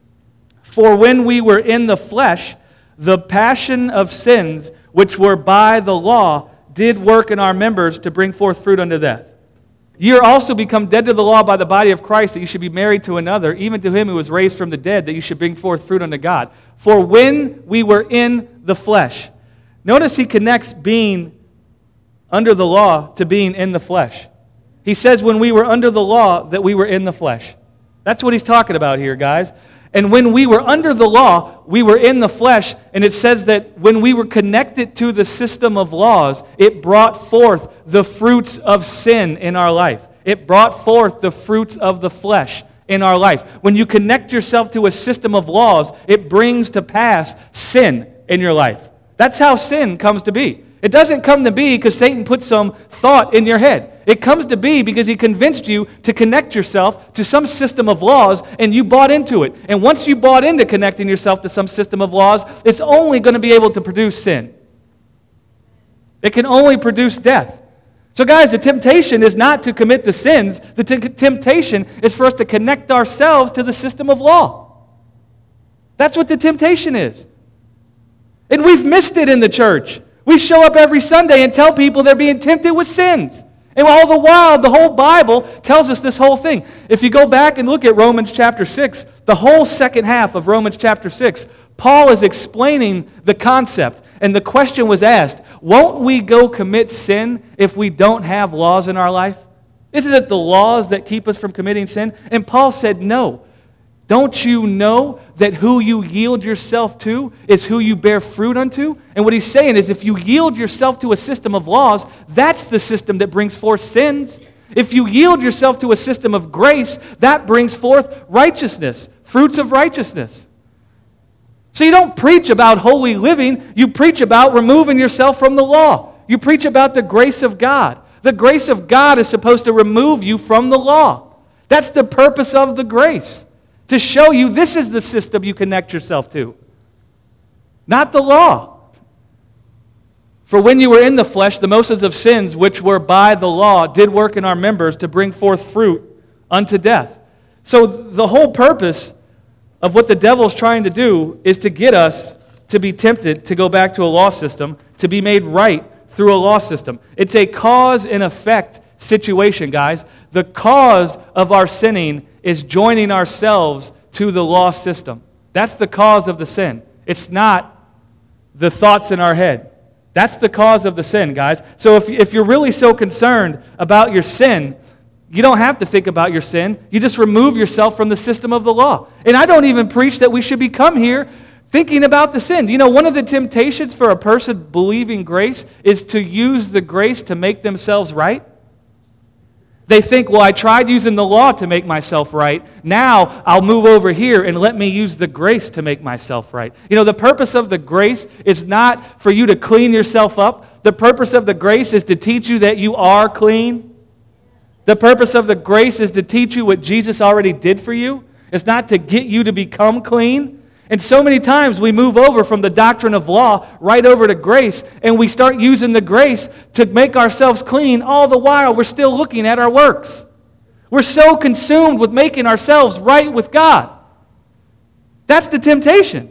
For when we were in the flesh, the passion of sins, which were by the law, did work in our members to bring forth fruit unto death. Ye are also become dead to the law by the body of Christ, that you should be married to another, even to him who was raised from the dead, that you should bring forth fruit unto God. For when we were in the flesh. Notice he connects being under the law to being in the flesh. He says when we were under the law that we were in the flesh. That's what he's talking about here, guys. And when we were under the law, we were in the flesh. And it says that when we were connected to the system of laws, it brought forth the fruits of sin in our life. It brought forth the fruits of the flesh in our life. When you connect yourself to a system of laws, it brings to pass sin in your life. That's how sin comes to be. It doesn't come to be because Satan put some thought in your head. It comes to be because he convinced you to connect yourself to some system of laws and you bought into it. And once you bought into connecting yourself to some system of laws, it's only going to be able to produce sin. It can only produce death. So guys, the temptation is not to commit the sins. The temptation is for us to connect ourselves to the system of law. That's what the temptation is. And we've missed it in the church. We show up every Sunday and tell people they're being tempted with sins. And all the while, the whole Bible tells us this whole thing. If you go back and look at Romans chapter 6, the whole second half of Romans chapter 6, Paul is explaining the concept. And the question was asked, won't we go commit sin if we don't have laws in our life? Isn't it the laws that keep us from committing sin? And Paul said, no. Don't you know that who you yield yourself to is who you bear fruit unto? And what he's saying is if you yield yourself to a system of laws, that's the system that brings forth sins. If you yield yourself to a system of grace, that brings forth righteousness, fruits of righteousness. So you don't preach about holy living, you preach about removing yourself from the law. You preach about the grace of God. The grace of God is supposed to remove you from the law. That's the purpose of the grace. To show you this is the system you connect yourself to. Not the law. For when you were in the flesh, the motions of sins which were by the law did work in our members to bring forth fruit unto death. So the whole purpose of what the devil's trying to do is to get us to be tempted to go back to a law system, to be made right through a law system. It's a cause and effect situation, guys. The cause of our sinning is joining ourselves to the law system. That's the cause of the sin. It's not the thoughts in our head. That's the cause of the sin, guys. So if you're really so concerned about your sin, you don't have to think about your sin. You just remove yourself from the system of the law. And I don't even preach that we should become here thinking about the sin. You know, one of the temptations for a person believing grace is to use the grace to make themselves right. They think, well, I tried using the law to make myself right. Now I'll move over here and let me use the grace to make myself right. You know, the purpose of the grace is not for you to clean yourself up. The purpose of the grace is to teach you that you are clean. The purpose of the grace is to teach you what Jesus already did for you. It's not to get you to become clean. And so many times we move over from the doctrine of law right over to grace, and we start using the grace to make ourselves clean, all the while we're still looking at our works. We're so consumed with making ourselves right with God. That's the temptation.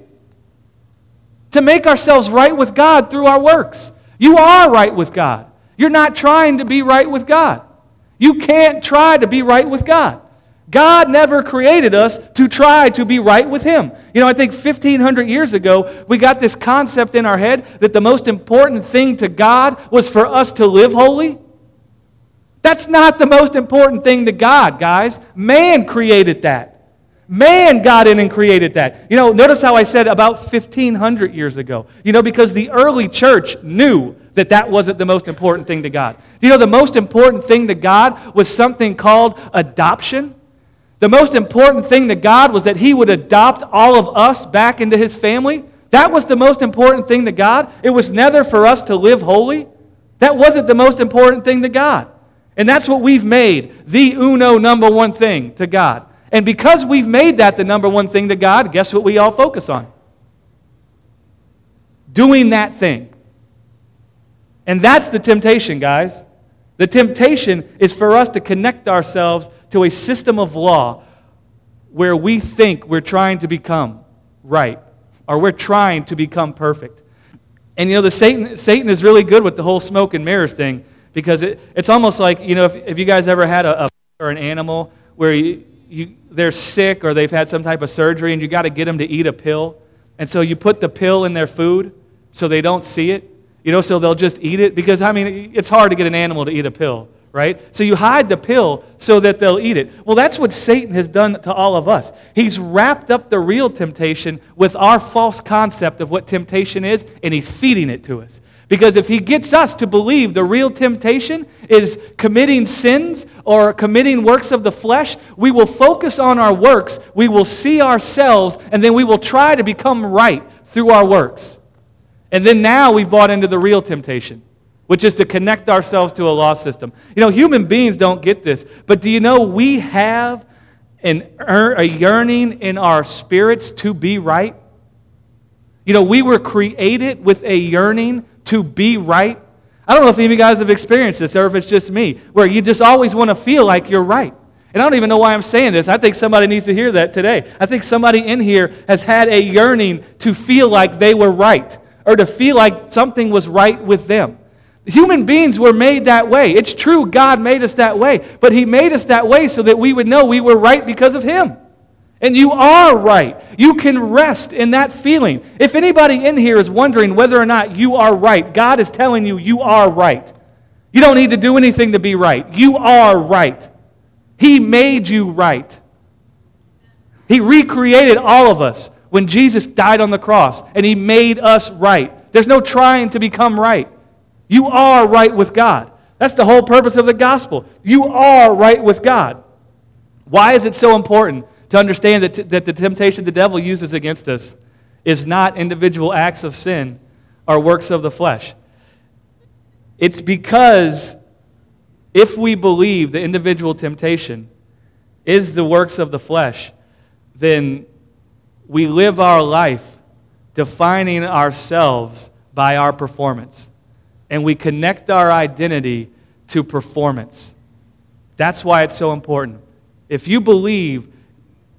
To make ourselves right with God through our works. You are right with God. You're not trying to be right with God. You can't try to be right with God. God never created us to try to be right with Him. You know, I think 1,500 years ago, we got this concept in our head that the most important thing to God was for us to live holy. That's not the most important thing to God, guys. Man created that. Man got in and created that. You know, notice how I said about 1,500 years ago. You know, because the early church knew that that wasn't the most important thing to God. You know, the most important thing to God was something called adoption. The most important thing to God was that He would adopt all of us back into His family. That was the most important thing to God. It was never for us to live holy. That wasn't the most important thing to God. And that's what we've made the number one thing to God. And because we've made that the number one thing to God, guess what we all focus on? Doing that thing. And that's the temptation, guys. The temptation is for us to connect ourselves to a system of law where we think we're trying to become right, or we're trying to become perfect. And you know, Satan is really good with the whole smoke and mirrors thing, because it's almost like, you know, if you guys ever had a or an animal where they're sick or they've had some type of surgery and you got to get them to eat a pill, and so you put the pill in their food so they don't see it, you know, so they'll just eat it, because I mean, it's hard to get an animal to eat a pill. Right? So you hide the pill so that they'll eat it. Well, that's what Satan has done to all of us. He's wrapped up the real temptation with our false concept of what temptation is, and he's feeding it to us. Because if he gets us to believe the real temptation is committing sins or committing works of the flesh, we will focus on our works, we will see ourselves, and then we will try to become right through our works. And then now we've bought into the real temptation, which is to connect ourselves to a law system. You know, human beings don't get this, but do you know we have a yearning in our spirits to be right? You know, we were created with a yearning to be right. I don't know if any of you guys have experienced this, or if it's just me, where you just always want to feel like you're right. And I don't even know why I'm saying this. I think somebody needs to hear that today. I think somebody in here has had a yearning to feel like they were right, or to feel like something was right with them. Human beings were made that way. It's true, God made us that way. But He made us that way so that we would know we were right because of Him. And you are right. You can rest in that feeling. If anybody in here is wondering whether or not you are right, God is telling you you are right. You don't need to do anything to be right. You are right. He made you right. He recreated all of us when Jesus died on the cross, and He made us right. There's no trying to become right. You are right with God. That's the whole purpose of the gospel. You are right with God. Why is it so important to understand that the temptation the devil uses against us is not individual acts of sin or works of the flesh? It's because if we believe the individual temptation is the works of the flesh, then we live our life defining ourselves by our performance. And we connect our identity to performance. That's why it's so important. If you believe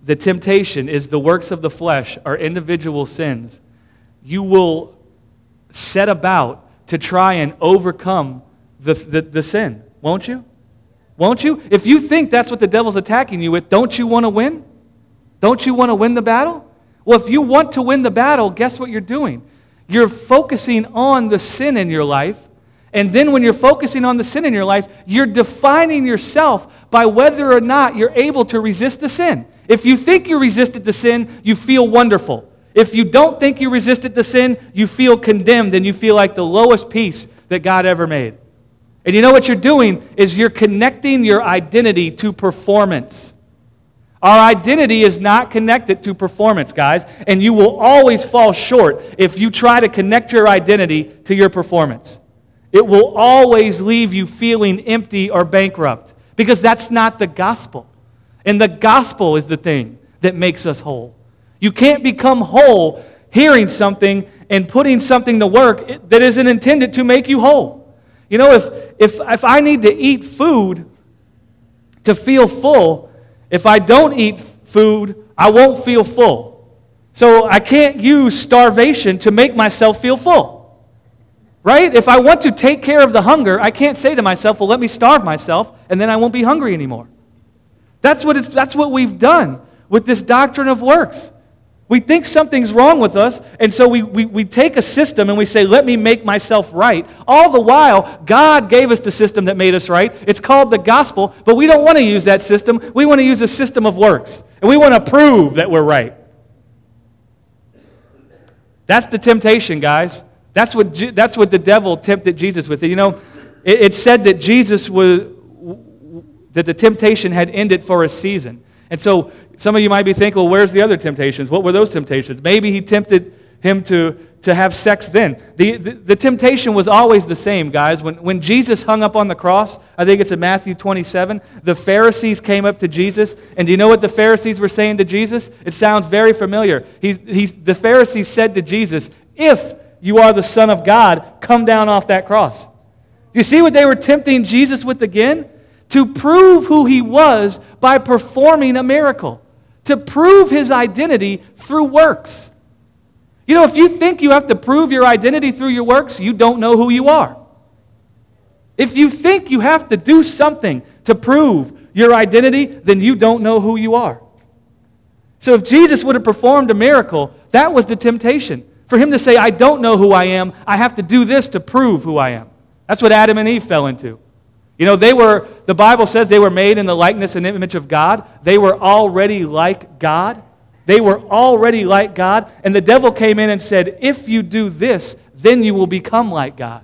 the temptation is the works of the flesh, are individual sins, you will set about to try and overcome the sin, won't you? Won't you? If you think that's what the devil's attacking you with, don't you want to win? Don't you want to win the battle? Well, if you want to win the battle, guess what you're doing? You're focusing on the sin in your life, and then when you're focusing on the sin in your life, you're defining yourself by whether or not you're able to resist the sin. If you think you resisted the sin, you feel wonderful. If you don't think you resisted the sin, you feel condemned and you feel like the lowest piece that God ever made. And you know what you're doing is you're connecting your identity to performance. Our identity is not connected to performance, guys, and you will always fall short if you try to connect your identity to your performance. It will always leave you feeling empty or bankrupt because that's not the gospel. And the gospel is the thing that makes us whole. You can't become whole hearing something and putting something to work that isn't intended to make you whole. You know, if I need to eat food to feel full, if I don't eat food, I won't feel full. So I can't use starvation to make myself feel full. Right? If I want to take care of the hunger, I can't say to myself, well, let me starve myself, and then I won't be hungry anymore. That's what we've done with this doctrine of works. We think something's wrong with us, and so we take a system and we say, let me make myself right. All the while, God gave us the system that made us right. It's called the gospel, but we don't want to use that system. We want to use a system of works, and we want to prove that we're right. That's the temptation, guys. That's what the devil tempted Jesus with. You know, it said that that the temptation had ended for a season. And so some of you might be thinking, well, where's the other temptations? What were those temptations? Maybe he tempted him to have sex then. The temptation was always the same, guys. When Jesus hung up on the cross, I think it's in Matthew 27, the Pharisees came up to Jesus, and do you know what the Pharisees were saying to Jesus? It sounds very familiar. The Pharisees said to Jesus, if you are the Son of God, come down off that cross. Do you see what they were tempting Jesus with again? To prove who he was by performing a miracle. To prove his identity through works. You know, if you think you have to prove your identity through your works, you don't know who you are. If you think you have to do something to prove your identity, then you don't know who you are. So if Jesus would have performed a miracle, that was the temptation. For him to say, I don't know who I am, I have to do this to prove who I am. That's what Adam and Eve fell into. You know, the Bible says they were made in the likeness and image of God. They were already like God. They were already like God. And the devil came in and said, if you do this, then you will become like God.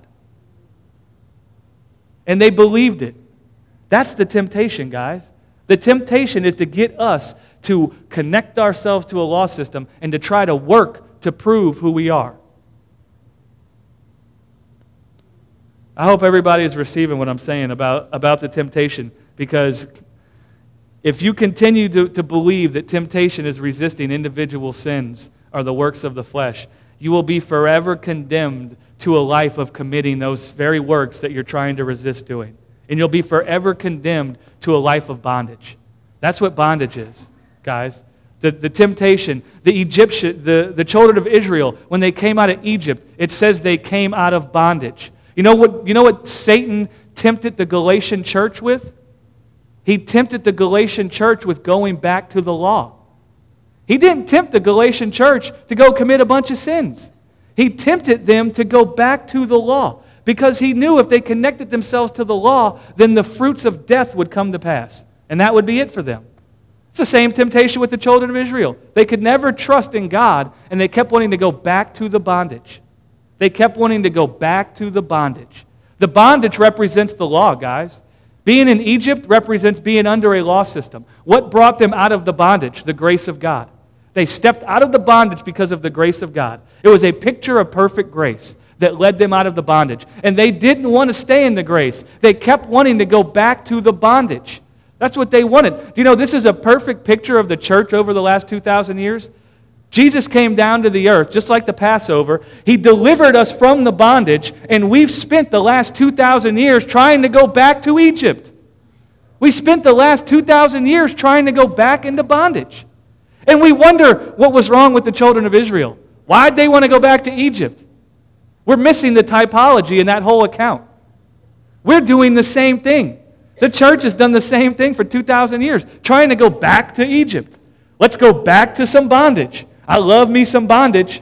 And they believed it. That's the temptation, guys. The temptation is to get us to connect ourselves to a law system and to try to work to prove who we are. I hope everybody is receiving what I'm saying about the temptation, because if you continue to believe that temptation is resisting individual sins or the works of the flesh, you will be forever condemned to a life of committing those very works that you're trying to resist doing. And you'll be forever condemned to a life of bondage. That's what bondage is, guys. The temptation, the children of Israel, when they came out of Egypt, it says they came out of bondage. You know what Satan tempted the Galatian church with? He tempted the Galatian church with going back to the law. He didn't tempt the Galatian church to go commit a bunch of sins. He tempted them to go back to the law because he knew if they connected themselves to the law, then the fruits of death would come to pass. And that would be it for them. It's the same temptation with the children of Israel. They could never trust in God, and they kept wanting to go back to the bondage. They kept wanting to go back to the bondage. The bondage represents the law, guys. Being in Egypt represents being under a law system. What brought them out of the bondage? The grace of God. They stepped out of the bondage because of the grace of God. It was a picture of perfect grace that led them out of the bondage. And they didn't want to stay in the grace. They kept wanting to go back to the bondage. That's what they wanted. Do you know this is a perfect picture of the church over the last 2,000 years? Jesus came down to the earth, just like the Passover. He delivered us from the bondage, and we've spent the last 2,000 years trying to go back to Egypt. We spent the last 2,000 years trying to go back into bondage. And we wonder what was wrong with the children of Israel. Why'd they want to go back to Egypt? We're missing the typology in that whole account. We're doing the same thing. The church has done the same thing for 2,000 years, trying to go back to Egypt. Let's go back to some bondage. I love me some bondage.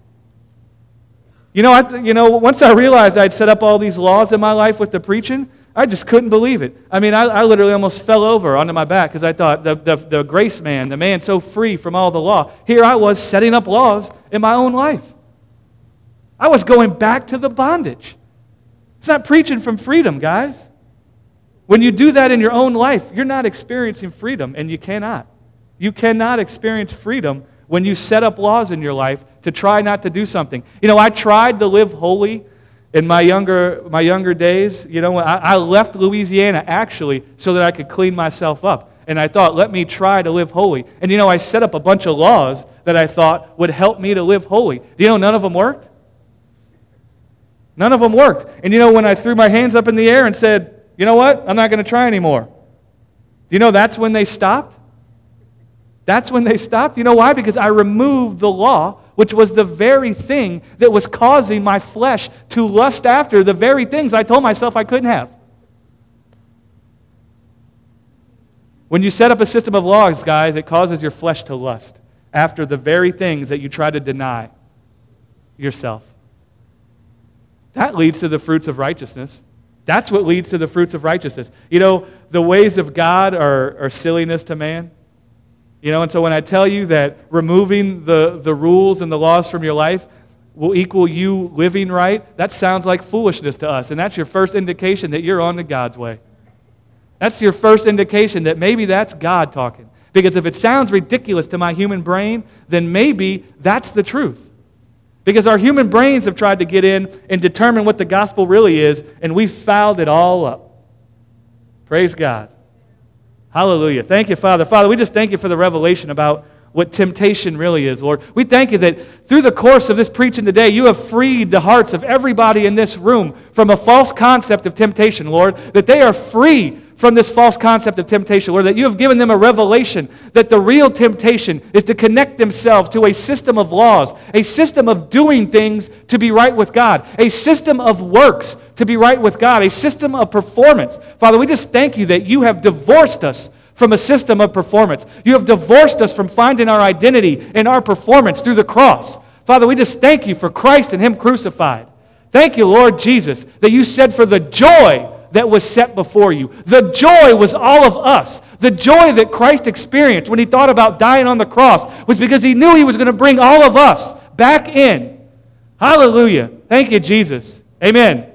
Once I realized I'd set up all these laws in my life with the preaching, I just couldn't believe it. I mean, I literally almost fell over onto my back because I thought the grace man, the man so free from all the law, here I was setting up laws in my own life. I was going back to the bondage. It's not preaching from freedom, guys. When you do that in your own life, you're not experiencing freedom, and you cannot. You cannot experience freedom when you set up laws in your life to try not to do something. I tried to live holy in my younger days. I left Louisiana actually so that I could clean myself up. And I thought, let me try to live holy. And I set up a bunch of laws that I thought would help me to live holy. None of them worked? None of them worked. And when I threw my hands up in the air and said, you know what, I'm not going to try anymore. That's when they stopped? That's when they stopped. You know why? Because I removed the law, which was the very thing that was causing my flesh to lust after the very things I told myself I couldn't have. When you set up a system of laws, guys, it causes your flesh to lust after the very things that you try to deny yourself. That leads to the fruits of righteousness. That's what leads to the fruits of righteousness. The ways of God are silliness to man. And so when I tell you that removing the rules and the laws from your life will equal you living right, that sounds like foolishness to us. And that's your first indication that you're on the God's way. That's your first indication that maybe that's God talking. Because if it sounds ridiculous to my human brain, then maybe that's the truth. Because our human brains have tried to get in and determine what the gospel really is, and we've fouled it all up. Praise God. Hallelujah. Thank you, Father. Father, we just thank you for the revelation about what temptation really is, Lord. We thank you that through the course of this preaching today, you have freed the hearts of everybody in this room from a false concept of temptation, Lord, that they are free from this false concept of temptation, Lord, that you have given them a revelation that the real temptation is to connect themselves to a system of laws, a system of doing things to be right with God, a system of works to be right with God, a system of performance. Father, we just thank you that you have divorced us from a system of performance. You have divorced us from finding our identity in our performance through the cross. Father, we just thank you for Christ and Him crucified. Thank you, Lord Jesus, that you said for the joy that was set before you. The joy was all of us. The joy that Christ experienced when He thought about dying on the cross was because He knew He was going to bring all of us back in. Hallelujah. Thank you, Jesus. Amen.